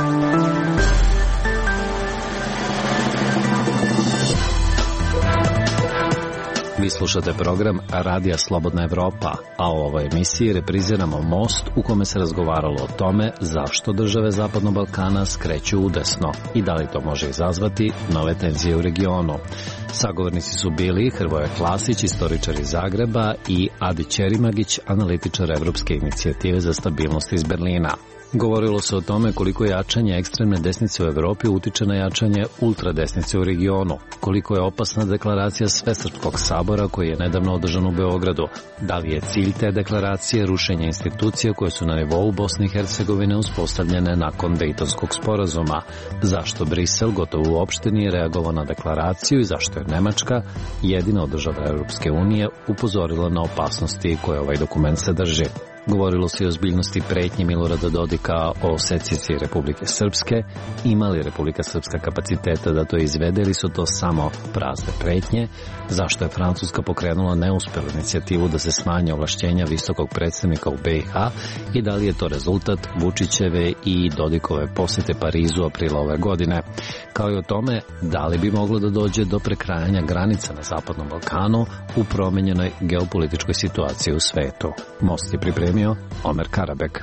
Vi slušate program Radija Slobodna Evropa, a u ovoj emisiji repriziramo Most u kome se razgovaralo o tome zašto države Zapadnog Balkana skreću udesno i da li to može izazvati nove tenzije u regionu. Sagovornici su bili Hrvoje Klasić, istoričar iz Zagreba, i Adi Ćerimagić, analitičar Evropske inicijative za stabilnost iz Berlina. Govorilo se o tome koliko jačanje ekstremne desnice u Evropi utiče na jačanje ultradesnice u regionu, koliko je opasna deklaracija Svesrpskog sabora koji je nedavno održan u Beogradu, da li je cilj te deklaracije rušenje institucija koje su na nivou Bosne i Hercegovine uspostavljene nakon Dejtonskog sporazuma, zašto Brisel gotovo uopšte nije reagovao na deklaraciju i zašto je Nemačka, jedina od država Europske unije, upozorila na opasnosti koje ovaj dokument sadrži. Govorilo se o ozbiljnosti pretnji Milorada Dodika o secesiji Republike Srpske, ima li Republika Srpska kapaciteta da to izvede ili su to samo prazne pretnje, zašto je Francuska pokrenula neuspelu inicijativu da se smanje ovlašćenja visokog predstavnika u BiH i da li je to rezultat Vučićeve i Dodikove posete Parizu aprila ove godine, kao i o tome da li bi moglo da dođe do prekrajanja granica na Zapadnom Balkanu u promenjenoj geopolitičkoj situaciji u svetu. Most je pripremio Omer Karabek.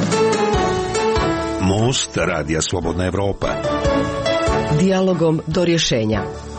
Most Radija Slobodna Evropa. Dijalogom do rješenja.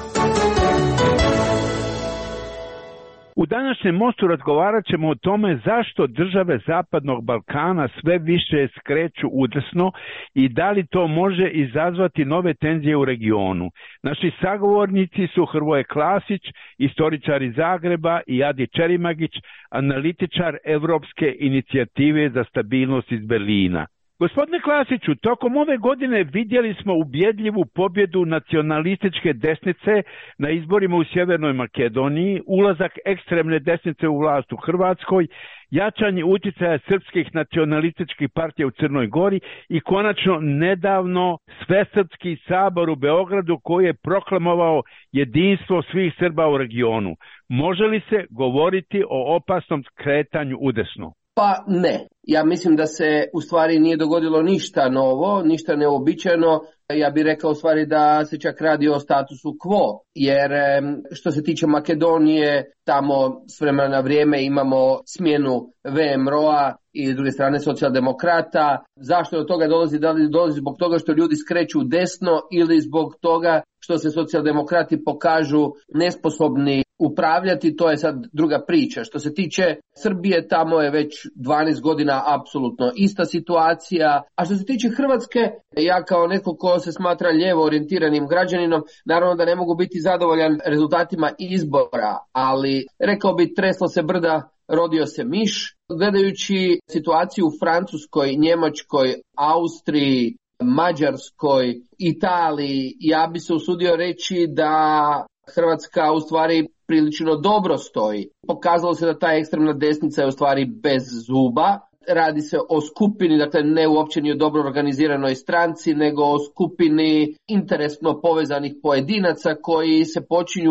U današnjem Mostu razgovarat ćemo o tome zašto države Zapadnog Balkana sve više skreću udesno i da li to može izazvati nove tenzije u regionu. Naši sagovornici su Hrvoje Klasić, istoričar iz Zagreba, i Adi Ćerimagić, analitičar Evropske inicijative za stabilnost iz Berlina. Gospodine Klasiću, tokom ove godine vidjeli smo ubjedljivu pobjedu nacionalističke desnice na izborima u Sjevernoj Makedoniji, ulazak ekstremne desnice u vlast u Hrvatskoj, jačanje utjecaja srpskih nacionalističkih partija u Crnoj Gori i konačno nedavno Svesrpski sabor u Beogradu koji je proklamovao jedinstvo svih Srba u regionu. Može li se govoriti o opasnom skretanju udesno? Pa ne. Ja mislim da se u stvari nije dogodilo ništa novo, ništa neobičajno. Ja bih rekao u stvari da se čak radi o statusu quo, jer što se tiče Makedonije, tamo s vremena na vrijeme imamo smjenu VMRO-a i s druge strane socijaldemokrata. Zašto do toga dolazi? Da li dolazi zbog toga što ljudi skreću desno ili zbog toga što se socijaldemokrati pokažu nesposobni upravljati, to je sad druga priča. Što se tiče Srbije, tamo je već 12 godina apsolutno ista situacija. A što se tiče Hrvatske, ja kao netko ko se smatra lijevo orijentiranim građaninom, naravno da ne mogu biti zadovoljan rezultatima izbora, ali rekao bi treslo se brda, rodio se miš. Gledajući situaciju u Francuskoj, Njemačkoj, Austriji, Mađarskoj, Italiji, ja bi se usudio reći da Hrvatska u stvari prilično dobro stoji. Pokazalo se da ta ekstremna desnica je u stvari bez zuba. Radi se o skupini, dakle ne uopće ni o dobro organiziranoj stranci, nego o skupini interesno povezanih pojedinaca koji se počinju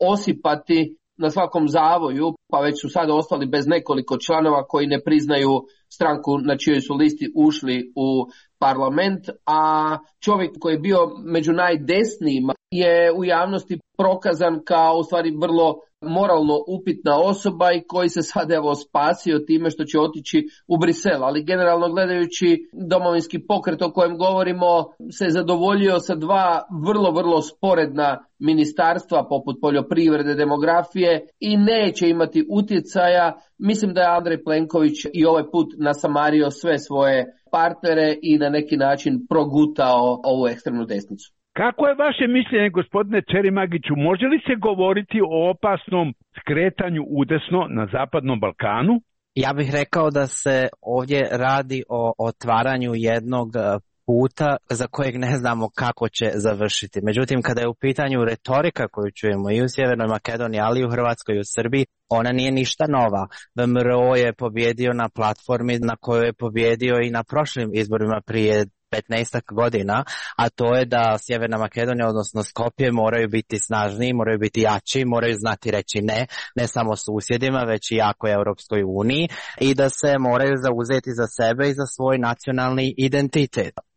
osipati na svakom zavoju, pa već su sada ostali bez nekoliko članova koji ne priznaju stranku na čijoj su listi ušli u parlament, a čovjek koji je bio među najdesnijima je u javnosti prokazan kao u stvari vrlo moralno upitna osoba i koji se sad evo spasio time što će otići u Brisel. Ali generalno gledajući Domovinski pokret o kojem govorimo se zadovoljio sa dva vrlo sporedna ministarstva poput poljoprivrede, demografije i neće imati utjecaja. Mislim da je Andrej Plenković i ovaj put nasamario sve svoje partnere i na neki način progutao ovu ekstremnu desnicu. Kako je vaše mišljenje, gospodine Ćerimagiću, može li se govoriti o opasnom skretanju udesno na Zapadnom Balkanu? Ja bih rekao da se ovdje radi o otvaranju jednog puta za kojeg ne znamo kako će završiti. Međutim, kada je u pitanju retorika koju čujemo i u Sjevernoj Makedoniji, ali i u Hrvatskoj i u Srbiji, ona nije ništa nova. VMRO je pobjedio na platformi na kojoj je pobjedio i na prošlim izborima prije 15 godina, a to je da Sjeverna Makedonija, odnosno Skopje, moraju biti snažniji, moraju biti jači, moraju znati reći ne samo susjedima, već i jakoj Europskoj uniji i da se moraju zauzeti za sebe i za svoj nacionalni identitet.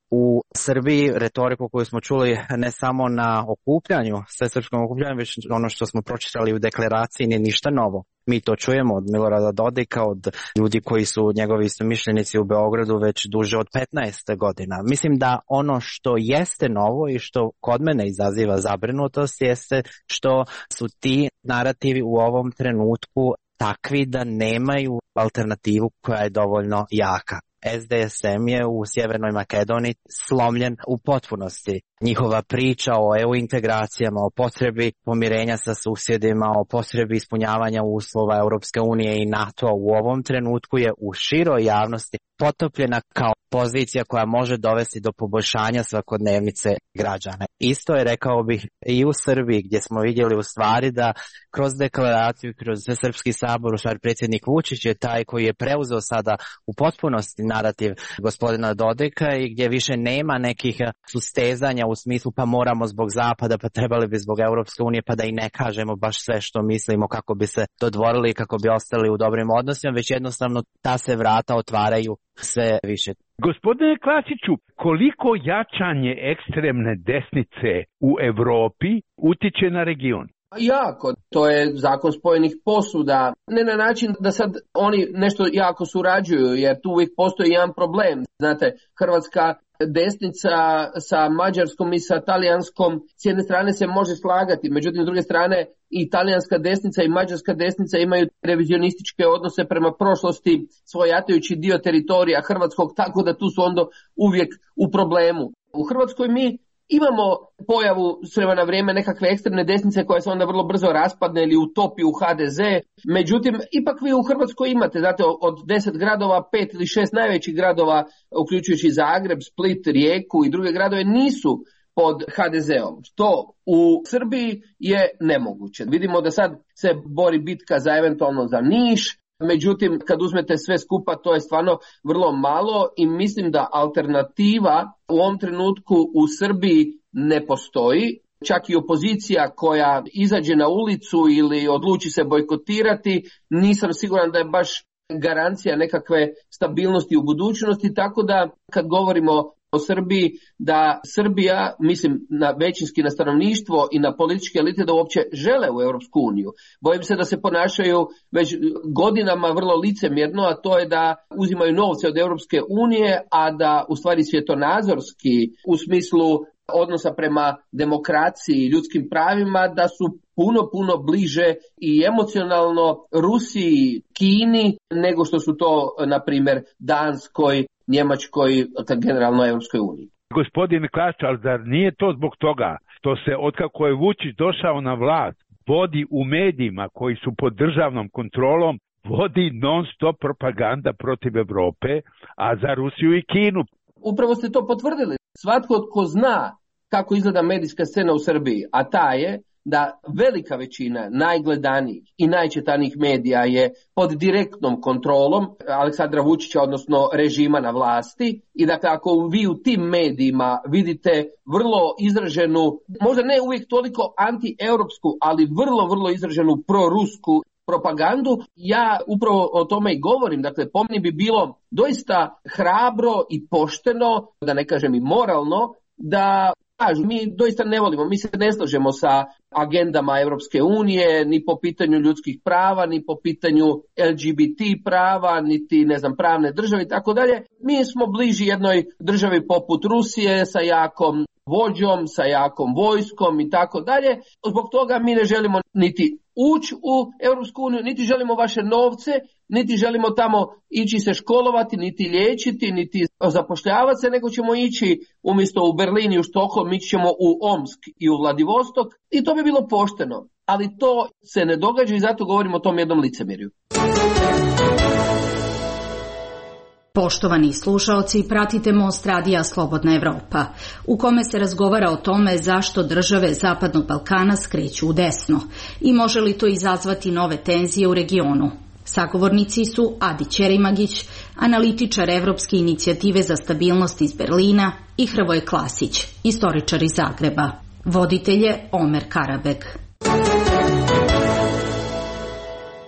u Srbiji retoriku koju smo čuli ne samo na okupljanju, svesrpskom okupljanju, već ono što smo pročitali u deklaraciji nije ništa novo. Mi to čujemo od Milorada Dodika, od ljudi koji su njegovi istomišljenici u Beogradu već duže od 15 godina. Mislim da ono što jeste novo i što kod mene izaziva zabrinutost jeste što su ti narativi u ovom trenutku takvi da nemaju alternativu koja je dovoljno jaka. SDSM je u Sjevernoj Makedoniji slomljen u potpunosti. Njihova priča o EU integracijama, o potrebi pomirenja sa susjedima, o potrebi ispunjavanja uslova Europske unije i NATO u ovom trenutku je u široj javnosti potopljena kao pozicija koja može dovesti do poboljšanja svakodnevnice građana. Isto je, rekao bih, i u Srbiji, gdje smo vidjeli u stvari da kroz deklaraciju, kroz Svesrpski sabor, u stvari predsjednik Vučić je taj koji je preuzeo sada u potpunosti narativ gospodina Dodika i gdje više nema nekih sustezanja u smislu pa moramo zbog Zapada, pa trebali bi zbog Europske unije, pa da i ne kažemo baš sve što mislimo kako bi se dodvorili i kako bi ostali u dobrim odnosima, već jednostavno ta se vrata otvaraju sve više. Gospodine Klasiću, koliko jačanje ekstremne desnice u Europi utiče na region? Jako, to je zakon spojenih posuda, ne na način da sad oni nešto jako surađuju, jer tu uvijek postoji jedan problem. Znate, hrvatska desnica sa mađarskom i sa talijanskom s jedne strane se može slagati, međutim s druge strane i talijanska desnica i mađarska desnica imaju revizionističke odnose prema prošlosti, svojatajući dio teritorija hrvatskog, tako da tu su onda uvijek u problemu. U Hrvatskoj mi imamo pojavu s vremena na vrijeme nekakve ekstremne desnice koja se onda vrlo brzo raspadne ili utopi u HDZ. Međutim, ipak vi u Hrvatskoj imate, znate, od 10 gradova, 5 ili 6 najvećih gradova, uključujući Zagreb, Split, Rijeku i druge gradove, nisu pod HDZ-om. Što u Srbiji je nemoguće. Vidimo da sad se bori bitka za eventualno za Niš, međutim, kad uzmete sve skupa, to je stvarno vrlo malo i mislim da alternativa u ovom trenutku u Srbiji ne postoji. Čak i opozicija koja izađe na ulicu ili odluči se bojkotirati, nisam siguran da je baš garancija nekakve stabilnosti u budućnosti, tako da kad govorimo o Srbiji, da Srbija, mislim većinski na stanovništvo i na političke elite da uopće žele u Europsku uniju. Bojim se da se ponašaju već godinama vrlo licemjerno, a to je da uzimaju novce od Europske unije, a da u stvari svjetonazorski u smislu odnosa prema demokraciji i ljudskim pravima da su puno bliže i emocionalno Rusiji, Kini nego što su to, na primjer, Danskoj, Njemačkoj, generalno Europskoj uniji. Gospodine Klasić, ali zar nije to zbog toga što se otkako je Vučić došao na vlast vodi u medijima koji su pod državnom kontrolom, vodi non stop propaganda protiv Europe, a za Rusiju i Kinu? Upravo ste to potvrdili. Svatko tko zna kako izgleda medijska scena u Srbiji, a ta je da velika većina najgledanijih i najčitanijih medija je pod direktnom kontrolom Aleksandra Vučića, odnosno režima na vlasti. I dakle, ako vi u tim medijima vidite vrlo izraženu, možda ne uvijek toliko anti-europsku, ali vrlo izraženu prorusku propagandu, ja upravo o tome i govorim. Dakle, po meni bi bilo doista hrabro i pošteno, da ne kažem i moralno, da mi doista ne volimo, mi se ne slažemo sa agendama Europske unije, ni po pitanju ljudskih prava, ni po pitanju LGBT prava, niti pravne države i tako dalje. Mi smo bliži jednoj državi poput Rusije sa jakom vođom, sa jakom vojskom i tako dalje. Zbog toga mi ne želimo niti ući u Europsku uniju, niti želimo vaše novce, niti želimo tamo ići se školovati, niti liječiti, niti zapošljavati se, nego ćemo ići umjesto u Berlin i u Štokholm, ići ćemo u Omsk i u Vladivostok i to bi bilo pošteno. Ali to se ne događa i zato govorimo o tom jednom licemjerju. Poštovani slušaoci, pratite Most radija Slobodna Evropa, u kome se razgovara o tome zašto države Zapadnog Balkana skreću u desno i može li to izazvati nove tenzije u regionu. Sagovornici su Adi Ćerimagić, analitičar Evropske inicijative za stabilnost iz Berlina, i Hrvoje Klasić, istoričar iz Zagreba. Voditelj je Omer Karabek.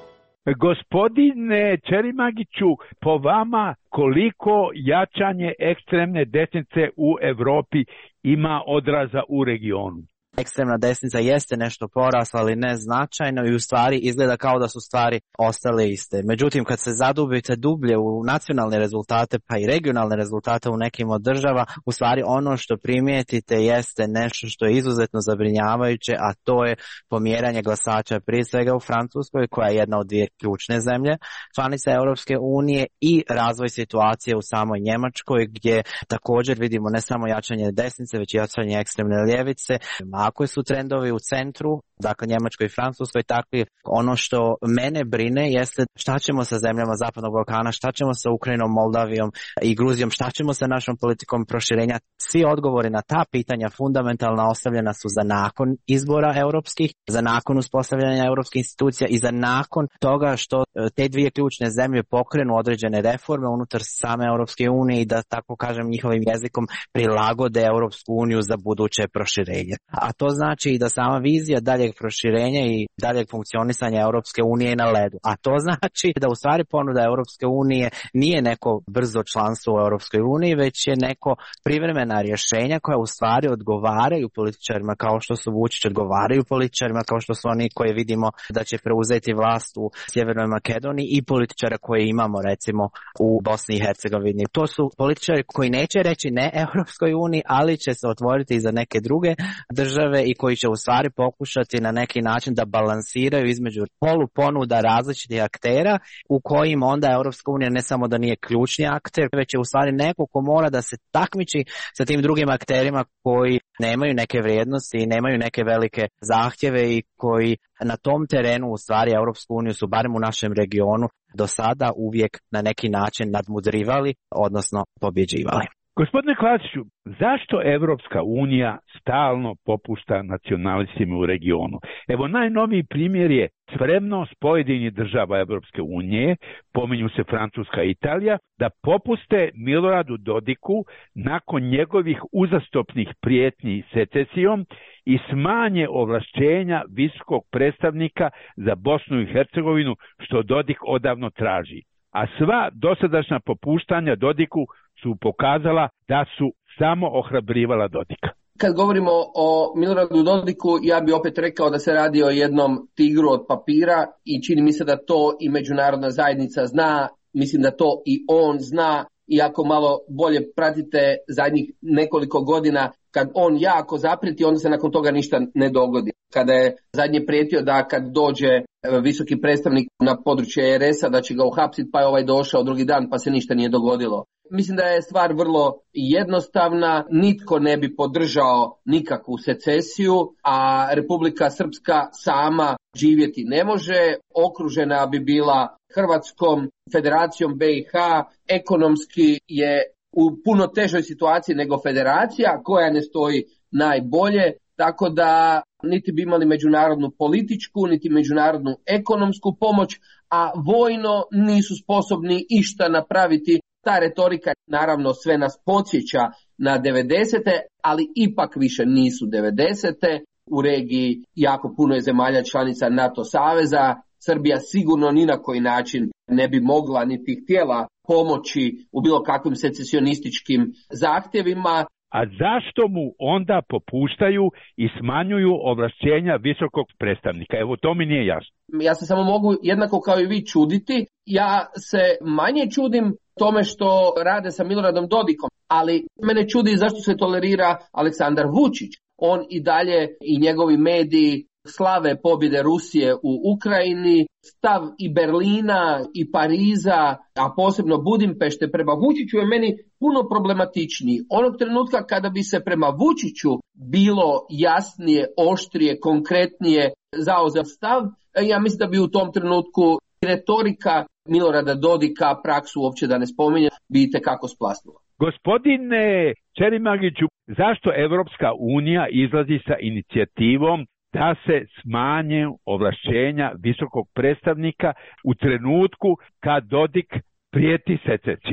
Gospodine Čerimagiću, po vama koliko jačanje ekstremne desnice u Evropi ima odraza u regionu? Ekstremna desnica jeste nešto porasla, ali ne značajno i u stvari izgleda kao da su stvari ostale iste. Međutim, kad se zadubite dublje u nacionalne rezultate pa i regionalne rezultate u nekim od država, u stvari ono što primijetite jeste nešto što je izuzetno zabrinjavajuće, a to je pomjeranje glasača prije svega u Francuskoj, koja je jedna od dvije ključne zemlje članice Europske unije, i razvoj situacije u samoj Njemačkoj, gdje također vidimo ne samo jačanje desnice, već i jačanje ekstremne ljevice. Ako su trendovi u centru, dakle Njemačkoj i Francuskoj takvi, ono što mene brine jeste šta ćemo sa zemljama Zapadnog Balkana, šta ćemo sa Ukrajinom, Moldavijom i Gruzijom, šta ćemo sa našom politikom proširenja. Svi odgovori na ta pitanja fundamentalna ostavljena su za nakon izbora europskih, za nakon uspostavljanja europskih institucija i za nakon toga što te dvije ključne zemlje pokrenu određene reforme unutar same Europske unije i da, tako kažem njihovim jezikom, prilagode Europsku uniju za buduće proširenje. A to znači i da sama vizija daljeg proširenja i daljeg funkcionisanja Europske unije je na ledu. A to znači da u stvari ponuda Europske unije nije neko brzo članstvo u Europskoj uniji, već je neko privremena rješenja koja u stvari odgovaraju političarima kao što su Vučić, odgovaraju političarima kao što su oni koje vidimo da će preuzeti vlast u Sjevernoj Makedoniji i političara koje imamo recimo u Bosni i Hercegovini. To su političari koji neće reći ne Europskoj uniji, ali će se otvoriti i za neke druge države i koji će u stvari pokušati na neki način da balansiraju između poluponuda različitih aktera u kojim onda Europska unija ne samo da nije ključni akter, već je u stvari neko ko mora da se takmiči sa tim drugim akterima koji nemaju neke vrijednosti i nemaju neke velike zahtjeve i koji na tom terenu u stvari Europsku uniju su barem u našem regionu do sada uvijek na neki način nadmudrivali, odnosno pobjeđivali. Gospodine Klasiću, zašto Evropska unija stalno popušta nacionalistima u regionu? Evo, najnoviji primjer je spremnost pojedinih država Evropske unije, pominju se Francuska i Italija, da popuste Miloradu Dodiku nakon njegovih uzastopnih prijetnji secesijom i smanje ovlašćenja visokog predstavnika za Bosnu i Hercegovinu, što Dodik odavno traži. A sva dosadašnja popuštanja Dodiku su pokazala da su samo ohrabrivala Dodika. Kad govorimo o Miloradu Dodiku, ja bi opet rekao da se radi o jednom tigru od papira i čini mi se da to i međunarodna zajednica zna, mislim da to i on zna, i ako malo bolje pratite zadnjih nekoliko godina, kad on jako zaprijeti, onda se nakon toga ništa ne dogodi. Kada je zadnje prijetio da kad dođe visoki predstavnik na područje RS-a da će ga uhapsiti, pa je ovaj došao drugi dan pa se ništa nije dogodilo. Mislim da je stvar vrlo jednostavna, nitko ne bi podržao nikakvu secesiju, a Republika Srpska sama živjeti ne može, okružena bi bila Hrvatskom, Federacijom BiH, ekonomski je u puno težoj situaciji nego federacija koja ne stoji najbolje, tako da niti bi imali međunarodnu političku, niti međunarodnu ekonomsku pomoć, a vojno nisu sposobni išta napraviti. Ta retorika naravno sve nas podsjeća na 90. ali ipak više nisu 90. U regiji jako puno je zemalja članica NATO saveza. Srbija sigurno ni na koji način ne bi mogla niti htjela pomoći u bilo kakvim secesionističkim zahtjevima. A zašto mu onda popuštaju i smanjuju ovlašćenja visokog predstavnika? Evo, to mi nije jasno. Ja se samo mogu jednako kao i vi čuditi. Ja se manje čudim tome što rade sa Miloradom Dodikom, ali mene čudi zašto se tolerira Aleksandar Vučić. On i dalje i njegovi mediji slave pobjede Rusije u Ukrajini, stav i Berlina i Pariza, a posebno Budimpešte prema Vučiću je meni puno problematičniji. Onog trenutka kada bi se prema Vučiću bilo jasnije, oštrije, konkretnije zauzeo stav, ja mislim da bi u tom trenutku retorika Milorada Dodika, praksu uopće da ne spominje, bi itekako splasnula. Gospodine Čerimagiću, zašto Evropska unija izlazi sa inicijativom da se smanje ovlašćenja visokog predstavnika u trenutku kad Dodik prijeti secesijom?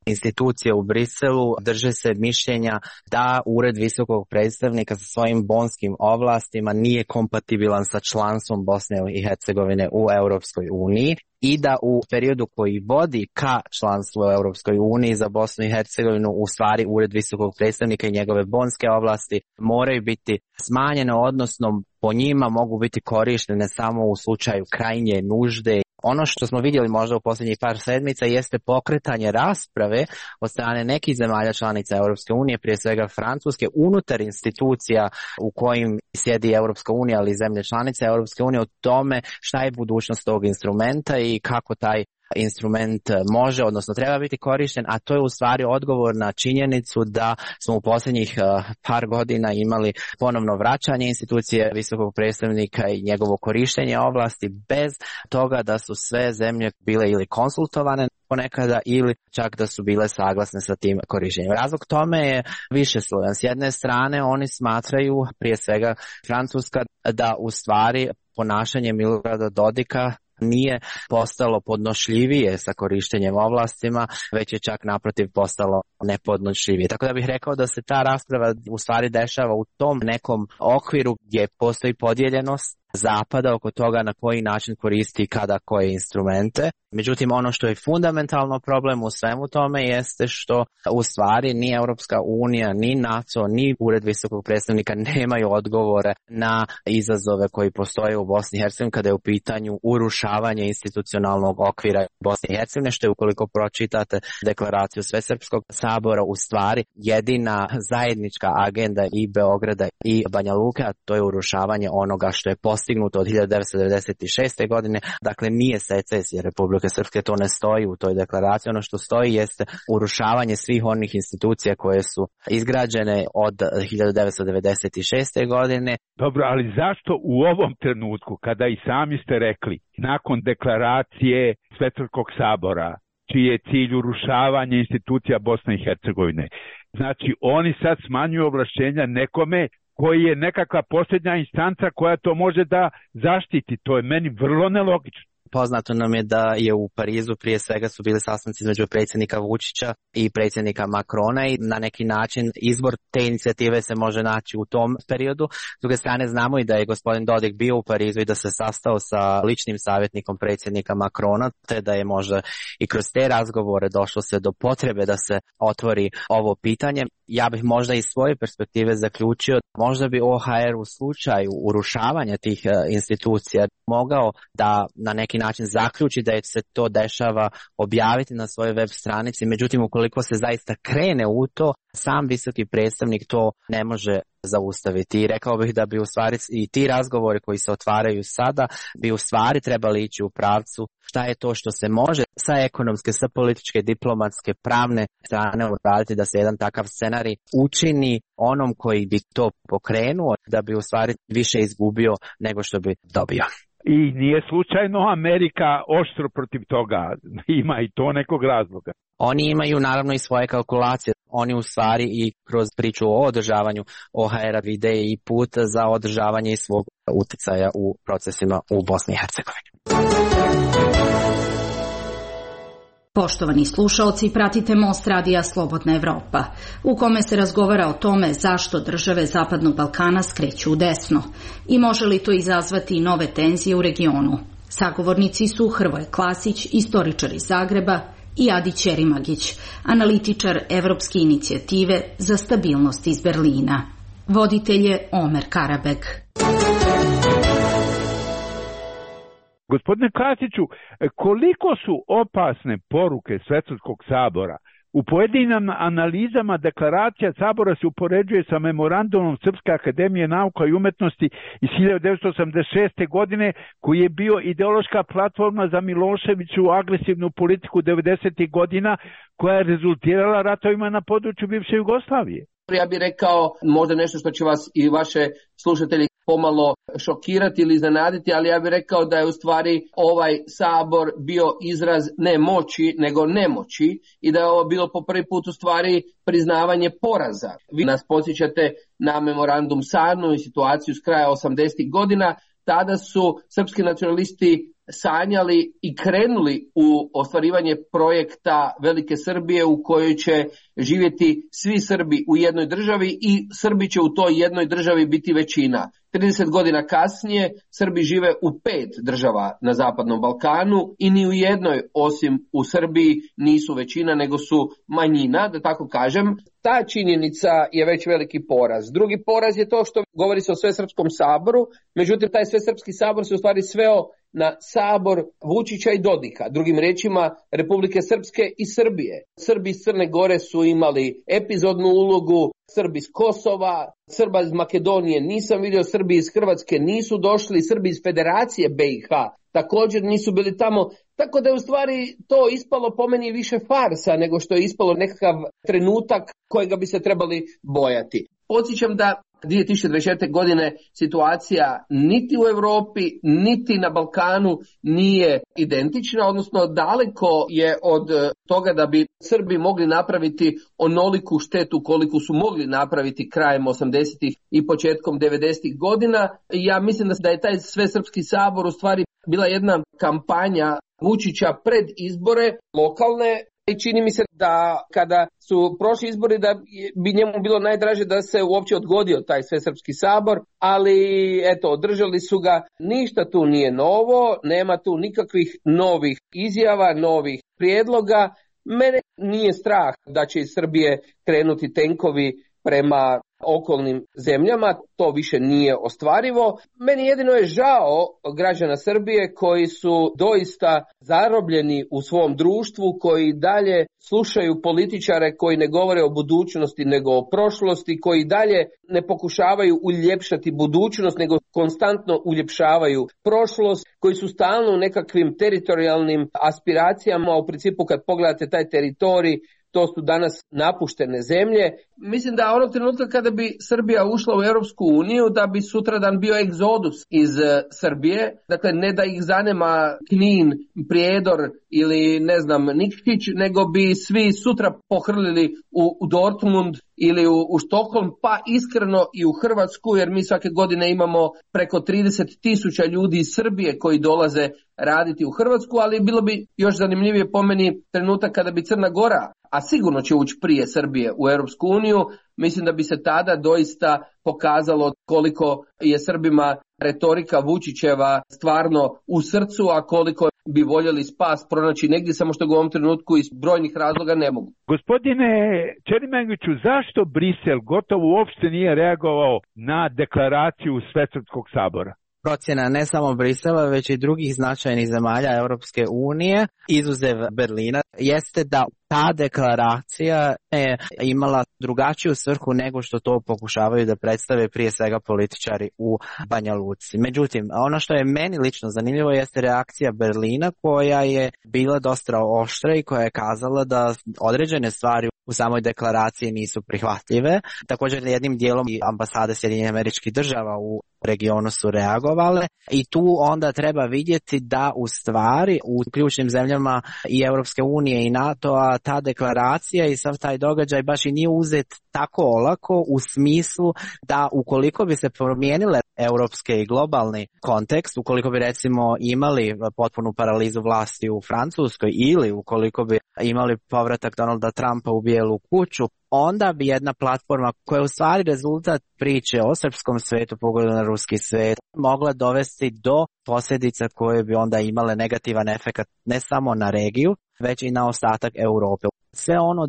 institucije u Briselu drže se mišljenja da Ured visokog predstavnika sa svojim bonskim ovlastima nije kompatibilan sa članstvom Bosne i Hercegovine u Europskoj uniji i da u periodu koji vodi ka članstvu u Europskoj uniji za Bosnu i Hercegovinu u stvari Ured visokog predstavnika i njegove bonske ovlasti moraju biti smanjene, odnosno po njima mogu biti korištene samo u slučaju krajnje nužde. Ono što smo vidjeli možda u posljednjih par sedmica jeste pokretanje rasprave od strane nekih zemalja članica Europske unije, prije svega Francuske, unutar institucija u kojim sjedi Europska unija, ali i zemlje članice Europske unije, o tome šta je budućnost tog instrumenta i kako taj instrument može, odnosno treba biti korišten, a to je u stvari odgovor na činjenicu da smo u posljednjih par godina imali ponovno vraćanje institucije visokog predstavnika i njegovo korištenje ovlasti bez toga da su sve zemlje bile ili konsultovane ponekada ili čak da su bile saglasne sa tim korištenjem. Razlog tome je višeslojan. S jedne strane oni smatraju, prije svega Francuska, da u stvari ponašanje Milorada Dodika nije postalo podnošljivije sa korištenjem ovlastima, već je čak naprotiv postalo nepodnošljivije. Tako da bih rekao da se ta rasprava u stvari dešava u tom nekom okviru gdje postoji podijeljenost Zapada oko toga na koji način koristi i kada koje instrumente. Međutim, ono što je fundamentalno problem u svemu tome jeste što u stvari ni Europska unija, ni NATO, ni Ured visokog predstavnika nemaju odgovore na izazove koji postoje u Bosni i Hercegovini kada je u pitanju urušavanje institucionalnog okvira Bosne i Hercegovine, što je, ukoliko pročitate deklaraciju Svesrpskog sabora, u stvari jedina zajednička agenda i Beograda i Banja Luke, a to je urušavanje onoga što je postignuto od 1996. godine. Dakle, nije secesija Republike Srpske, to ne stoji u toj deklaraciji. Ono što stoji jeste urušavanje svih onih institucija koje su izgrađene od 1996. godine. Dobro, ali zašto u ovom trenutku, kada i sami ste rekli, nakon deklaracije Svesrpskog sabora, čiji je cilj urušavanje institucija Bosne i Hercegovine, znači oni sad smanjuju ovlašćenja nekome koji je nekakva posljednja instanca koja to može da zaštiti. To je meni vrlo nelogično. Poznato nam je da je u Parizu prije svega su bili sastanci između predsjednika Vučića i predsjednika Makrona i na neki način izbor te inicijative se može naći u tom periodu. S druge strane znamo i da je gospodin Dodik bio u Parizu i da se sastao sa ličnim savjetnikom predsjednika Makrona, te da je možda i kroz te razgovore došlo se do potrebe da se otvori ovo pitanje. Ja bih možda iz svoje perspektive zaključio, možda bi OHR u slučaju urušavanja tih institucija mogao da na neki način zaključi da se to dešava, objaviti na svojoj web stranici. Međutim, ukoliko se zaista krene u to, sam visoki predstavnik to ne može zaustaviti. I rekao bih da bi u stvari i ti razgovori koji se otvaraju sada bi u stvari trebali ići u pravcu šta je to što se može sa ekonomske, sa političke, diplomatske, pravne strane uraditi da se jedan takav scenarij učini onom koji bi to pokrenuo, da bi u stvari više izgubio nego što bi dobio. I nije slučajno Amerika oštro protiv toga, ima i to nekog razloga. Oni imaju naravno i svoje kalkulacije. Oni u stvari i kroz priču o održavanju OHR-a vide i put za održavanje i svog utjecaja u procesima u Bosni i Hercegovini. Poštovani slušaoci, pratite Most radija Slobodna Evropa, u kome se razgovara o tome zašto države Zapadnog Balkana skreću u desno i može li to izazvati nove tenzije u regionu. Sagovornici su Hrvoje Klasić, istoričar iz Zagreba, i Adi Ćerimagić, analitičar Evropske inicijative za stabilnost iz Berlina. Voditelj je Omer Karabeg. Gospodine Klasiću, koliko su opasne poruke Svesrpskog sabora? U pojedinim analizama deklaracija sabora se upoređuje sa memorandumom Srpske akademije nauka i umetnosti iz 1986. godine, koji je bio ideološka platforma za Miloševiću agresivnu politiku 90. godina, koja je rezultirala ratovima na području bivše Jugoslavije. Ja bih rekao možda nešto što će vas i vaše slušatelji pomalo šokirati ili iznenaditi, ali ja bih rekao da je u stvari ovaj sabor bio izraz ne moći nego nemoći i da je ovo bilo po prvi put u stvari priznavanje poraza. Vi nas podsjećate na memorandum Sarnu i situaciju s kraja 80. godina. Tada su srpski nacionalisti sanjali i krenuli u ostvarivanje projekta Velike Srbije u kojoj će živjeti svi Srbi u jednoj državi i Srbi će u toj jednoj državi biti većina. 30 godina kasnije Srbi žive u 5 država na Zapadnom Balkanu i ni u jednoj osim u Srbiji nisu većina nego su manjina, da tako kažem. Ta činjenica je već veliki poraz. Drugi poraz je to što govori se o Svesrpskom saboru, međutim taj Svesrpski sabor se u stvari sveo na sabor Vučića i Dodika, drugim riječima Republike Srpske i Srbije. Srbi iz Crne Gore su imali epizodnu ulogu, Srbi iz Kosova, Srba iz Makedonije nisam vidio, Srbi iz Hrvatske nisu došli, Srbi iz Federacije BiH također nisu bili tamo, tako da je u stvari to ispalo po meni više farsa nego što je ispalo nekakav trenutak kojega bi se trebali bojati. Podsjećam da 2024. godine situacija niti u Europi, niti na Balkanu nije identična, odnosno daleko je od toga da bi Srbi mogli napraviti onoliku štetu koliko su mogli napraviti krajem 80-ih i početkom 90-ih godina. Ja mislim da je taj Svesrpski sabor u stvari bila jedna kampanja Vučića pred izbore lokalne. I čini mi se da kada su prošli izbori da bi njemu bilo najdraže da se uopće odgodio taj Svesrpski sabor, ali eto, održali su ga, ništa tu nije novo, nema tu nikakvih novih izjava, novih prijedloga. Mene nije strah da će iz Srbije krenuti tenkovi prema okolnim zemljama, to više nije ostvarivo. Meni jedino je žao građana Srbije koji su doista zarobljeni u svom društvu, koji dalje slušaju političare koji ne govore o budućnosti nego o prošlosti, koji dalje ne pokušavaju uljepšati budućnost nego konstantno uljepšavaju prošlost, koji su stalno u nekakvim teritorijalnim aspiracijama. U principu kad pogledate taj teritorij, to su danas napuštene zemlje. Mislim da onog trenutka kada bi Srbija ušla u Europsku uniju, da bi sutradan bio egzodus iz Srbije. Dakle, ne da ih zanima Knin, Prijedor ili ne znam Nikšić, nego bi svi sutra pohrlili u Dortmund ili u Štokholm, pa iskreno i u Hrvatsku, jer mi svake godine imamo preko 30.000 ljudi iz Srbije koji dolaze raditi u Hrvatsku, ali bilo bi još zanimljivije po meni trenutak kada bi Crna Gora, a sigurno će ući prije Srbije u Europsku uniju, mislim da bi se tada doista pokazalo koliko je Srbima retorika Vučićeva stvarno u srcu, a koliko bi voljeli spas pronaći negdje, samo što ga u ovom trenutku iz brojnih razloga ne mogu. Gospodine Čerimengiću, zašto Brisel gotovo uopšte nije reagovao na deklaraciju Svesrpskog sabora? Procjena ne samo Brisela, već i drugih značajnih zemalja Europske unije, izuzev Berlina, jeste da ta deklaracija je imala drugačiju svrhu nego što to pokušavaju da predstave prije svega političari u Banja Luci. Međutim, ono što je meni lično zanimljivo jeste reakcija Berlina, koja je bila dosta oštra i koja je kazala da određene stvari u samoj deklaraciji nisu prihvatljive. Također jednim dijelom i ambasade Sjedinjenih Američkih Država u regionu su reagovale i tu onda treba vidjeti da u stvari u ključnim zemljama i Europske unije i NATO-a ta deklaracija i sav taj događaj baš i nije uzet tako olako, u smislu da ukoliko bi se promijenile europske i globalni kontekst, ukoliko bi recimo imali potpunu paralizu vlasti u Francuskoj ili ukoliko bi imali povratak Donalda Trumpa u Bijelu kuću, onda bi jedna platforma koja je u stvari rezultat priče o srpskom svetu, pogledu na ruski svet, mogla dovesti do posljedica koje bi onda imale negativan efekt ne samo na regiju, već i na ostatak Europe. Sve ono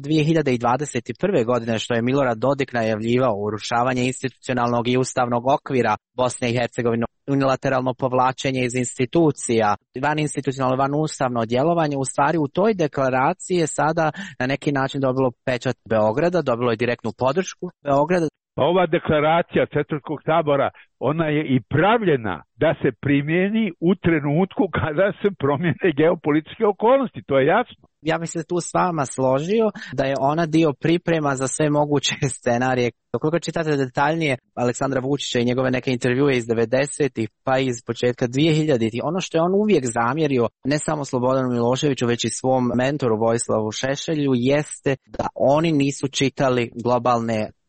2021. godine što je Milorad Dodik najavljivao, urušavanje institucionalnog i ustavnog okvira Bosne i Hercegovine, unilateralno povlačenje iz institucija, vaninstitucionalno, vanustavno djelovanje, u stvari u toj deklaraciji je sada na neki način dobilo pečat Beograda, dobilo je direktnu podršku Beograda. Ova deklaracija Svesrpskog sabora, ona je i pravljena da se primjeni u trenutku kada se promijene geopolitičke okolnosti, to je jasno. Ja bih se tu s vama složio da je ona dio priprema za sve moguće scenarije. Ukoliko čitate detaljnije Aleksandra Vučića i njegove neke intervjue iz 90-ih pa iz početka 2000-ih, ono što je on uvijek zamjerio ne samo Slobodanu Miloševiću već i svom mentoru Vojislavu Šešelju jeste da oni nisu čitali globalne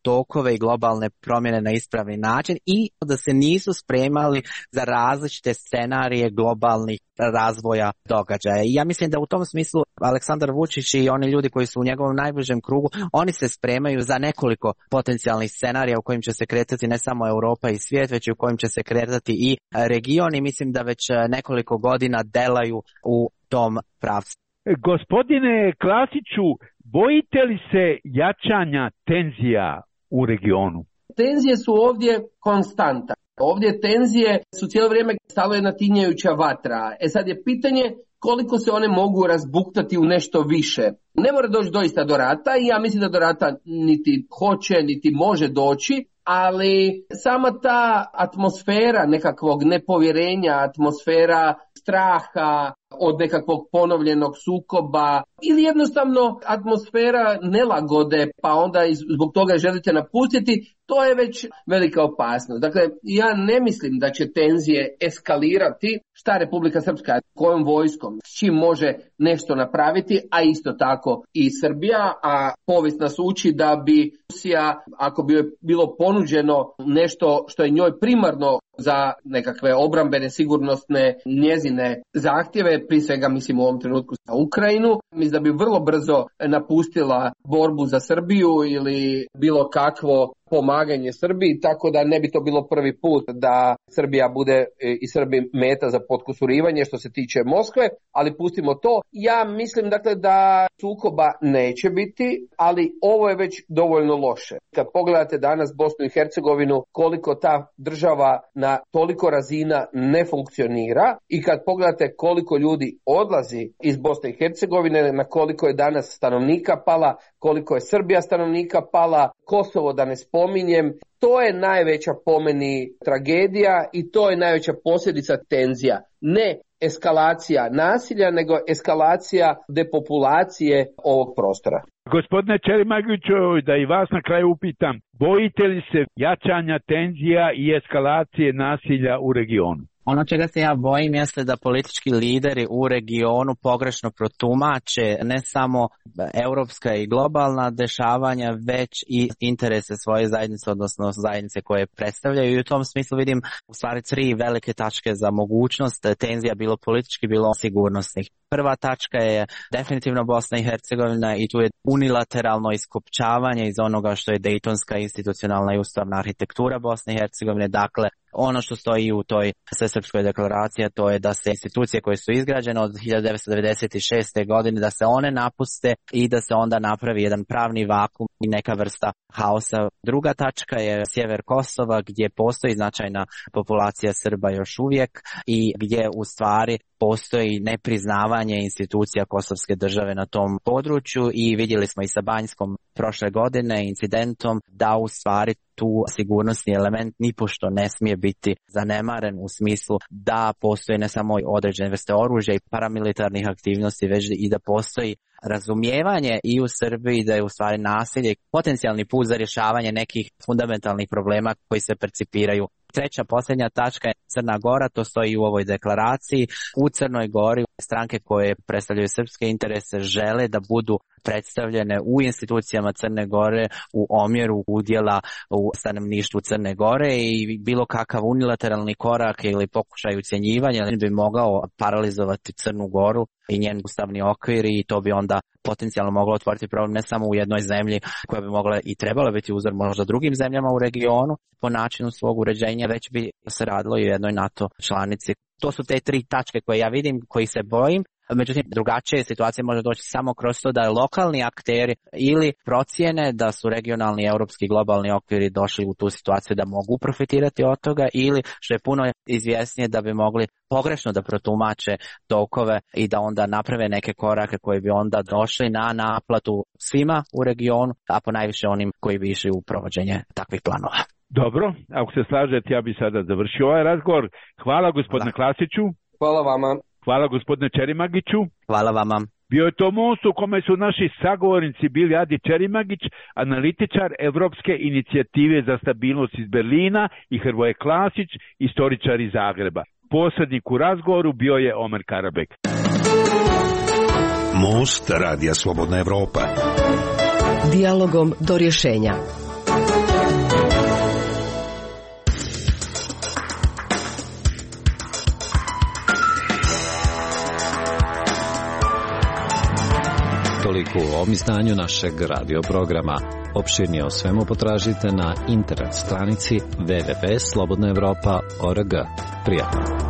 tokove i globalne promjene na ispravni način i da se nisu spremali za različite scenarije globalnih razvoja događaja. I ja mislim da u tom smislu Aleksandar Vučić i oni ljudi koji su u njegovom najbližem krugu, oni se spremaju za nekoliko potencijalnih scenarija u kojim će se kretati ne samo Europa i svijet, već i u kojim će se kretati i region i mislim da već nekoliko godina delaju u tom pravcu. Gospodine Klasiću, bojite li se jačanja tenzija u regionu? Tenzije su ovdje konstanta. Ovdje tenzije su cijelo vrijeme stalo jedna tinjajuća vatra. Sad je pitanje koliko se one mogu razbuktati u nešto više. Ne mora doći doista do rata i ja mislim da do rata niti hoće, niti može doći, ali sama ta atmosfera nekakvog nepovjerenja, atmosfera straha od nekakvog ponovljenog sukoba ili jednostavno atmosfera nelagode pa onda zbog toga želite napustiti, to je već velika opasnost. Dakle, ja ne mislim da će tenzije eskalirati. Šta Republika Srpska, kojom vojskom, s čim može nešto napraviti, a isto tako i Srbija, a povijest nas uči da bi Rusija, ako bi joj bilo ponuđeno nešto što je njoj primarno za nekakve obrambene sigurnosne njezine zahtjeve, prije svega mislim u ovom trenutku za Ukrajinu, mislim da bi vrlo brzo napustila borbu za Srbiju ili bilo kakvo pomaganje Srbiji, tako da ne bi to bilo prvi put da Srbija bude i Srbi meta za potkusurivanje što se tiče Moskve, ali pustimo to. Ja mislim dakle da sukoba neće biti, ali ovo je već dovoljno loše. Kad pogledate danas Bosnu i Hercegovinu, koliko ta država na toliko razina ne funkcionira i kad pogledate koliko ljudi odlazi iz Bosne i Hercegovine, na koliko je danas stanovnika pala, koliko je Srbija stanovnika pala, Kosovo da ne spominjem, to je najveća po meni tragedija i to je najveća posljedica tenzija. Ne eskalacija nasilja, nego eskalacija depopulacije ovog prostora. Gospodine Čerimagiću, da i vas na kraju upitam, bojite li se jačanja tenzija i eskalacije nasilja u regionu? Ono čega se ja bojim jeste da politički lideri u regionu pogrešno protumače ne samo europska i globalna dešavanja, već i interese svoje zajednice, odnosno zajednice koje predstavljaju. I u tom smislu vidim u stvari 3 velike tačke za mogućnost tenzija, bilo politički, bilo sigurnosnih. Prva tačka je definitivno Bosna i Hercegovina i tu je unilateralno iskopčavanje iz onoga što je dejtonska institucionalna i ustavna arhitektura Bosne i Hercegovine. Dakle, ono što stoji u toj Svesrpskoj deklaraciji, to je da se institucije koje su izgrađene od 1996. godine, da se one napuste i da se onda napravi jedan pravni vakum i neka vrsta haosa. Druga tačka je sjever Kosova, gdje postoji značajna populacija Srba još uvijek i gdje u stvari postoji nepriznavanje institucija kosovske države na tom području i vidjeli smo i sa Banjskom prošle godine incidentom da u stvari tu sigurnosni element nipošto ne smije biti zanemaren u smislu da postoji ne samo određene vrste oružja i paramilitarnih aktivnosti, već i da postoji razumijevanje i u Srbiji da je u stvari nasilje potencijalni put za rješavanje nekih fundamentalnih problema koji se percipiraju. Treća, posljednja tačka je Crna Gora, to stoji u ovoj deklaraciji. U Crnoj Gori stranke koje predstavljaju srpske interese žele da budu predstavljene u institucijama Crne Gore u omjeru udjela u stanovništvu Crne Gore i bilo kakav unilateralni korak ili pokušaj ucjenjivanja bi mogao paralizovati Crnu Goru i njen ustavni okvir i to bi onda potencijalno moglo otvoriti problem ne samo u jednoj zemlji koja bi mogla i trebala biti uzor možda drugim zemljama u regionu po načinu svog uređenja, već bi se radilo i u jednoj NATO članici. To su te 3 tačke koje ja vidim, koji se bojim. Međutim, drugačije situacije može doći samo kroz to da lokalni akteri ili procijene da su regionalni, europski, globalni okviri došli u tu situaciju da mogu profitirati od toga ili, što je puno izvjesnije, da bi mogli pogrešno da protumače tokove i da onda naprave neke korake koji bi onda došli na naplatu svima u regionu, a ponajviše onim koji bi išli u provođenje takvih planova. Dobro, ako se slažete, ja bi sada završio ovaj razgovor. Hvala gospodine Klasiću. Hvala vama. Hvala gospodine Čerimagiću. Hvala vama. Bio je to most u kome su naši sagovornici bili Adi Čerimagić, analitičar Evropske inicijative za stabilnost iz Berlina, i Hrvoje Klasić, istoričar iz Zagreba. Posrednik u razgovoru bio je Omer Karabek. Most Radija Slobodna Evropa. Dijalogom do rješenja. Toliko u ovom izdanju našeg radio programa. Opširnije o svemu potražite na internet stranici www.slobodnaevropa.org. Prijatno!